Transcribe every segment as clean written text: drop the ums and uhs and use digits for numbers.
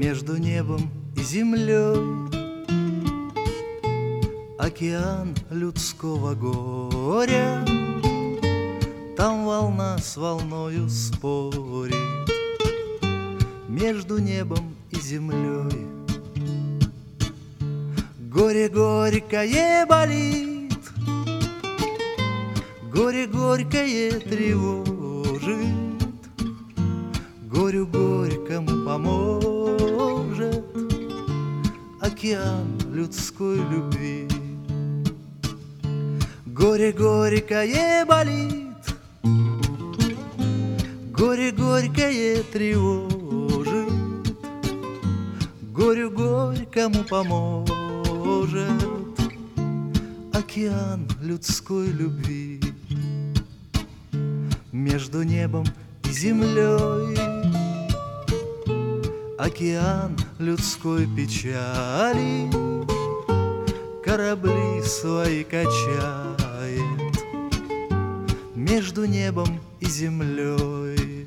Между небом и землей океан людского горя. Там волна с волною спорит между небом и землей. Горе горькое болит, горе горькое тревожит, горю горькому поможет океан людской любви. Горе горькое болит, горе горькое тревожит, горю горькому поможет океан людской любви. Между небом и землей океан людской печали корабли свои качает между небом и землей.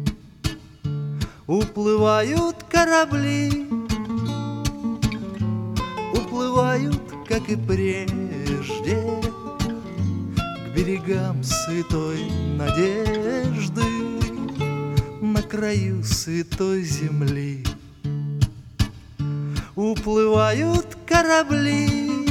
Уплывают корабли, уплывают, как и прежде, к берегам святой надежды, на краю святой земли. Уплывают корабли,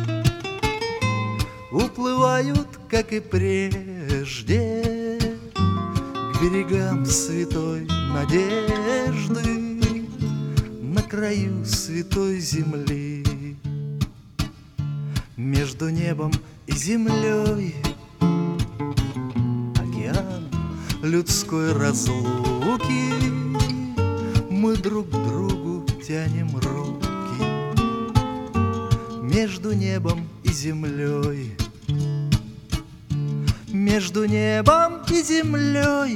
уплывают, как и прежде, к берегам святой надежды, на краю святой земли. Между небом и землей океан людской разлуки, мы друг к другу тянем руки. Между небом и землей, между небом и землей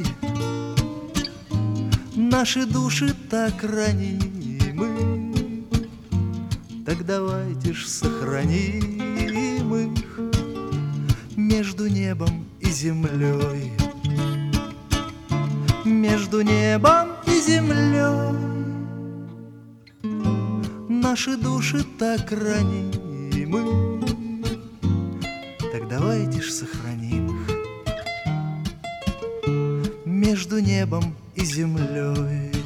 наши души так ранимы, так давайте ж сохраним их между небом и землей. Между небом и землей наши души так ранимы, так давайте ж сохраним их между небом и землей.